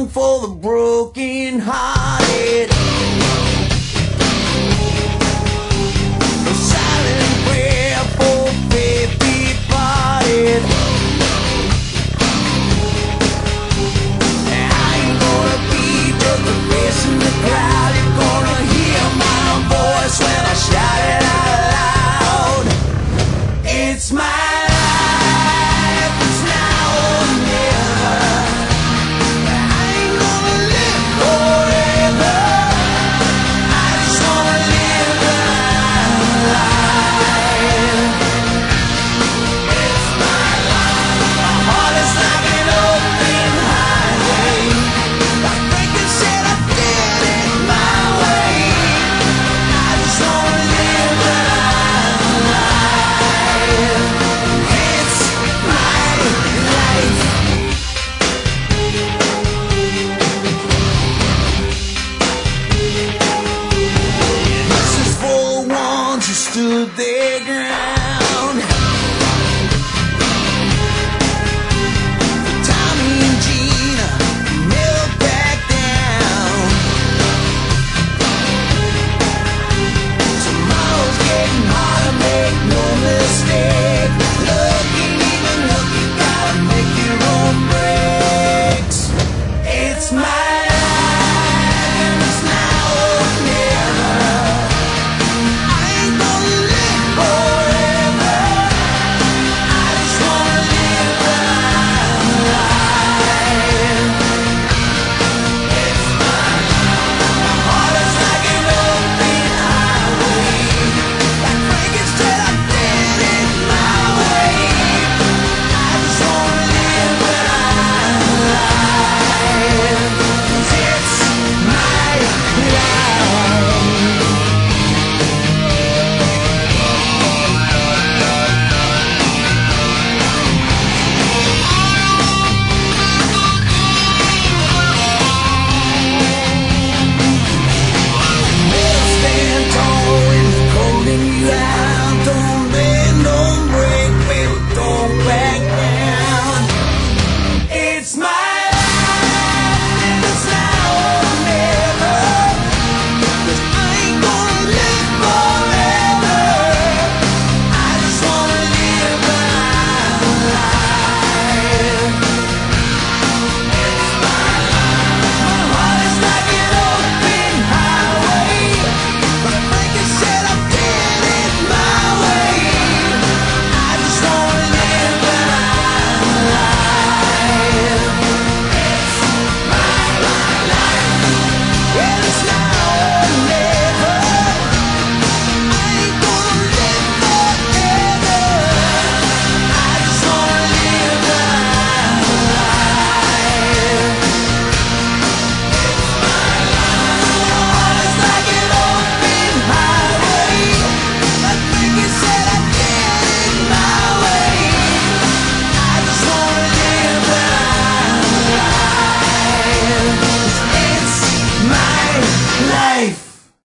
song for the broken hearted. A silent prayer for faith departed. I ain't gonna be just a face in the crowd. You're gonna hear my voice when I shout it out loud. It's my life, it's now or never. I ain't gonna live forever. I just wanna live my life. It's my life. My heart is like an open highway. Like Franklin said, I did it my way. I just wanna live my life. It's my life. This is for the ones who stood their ground.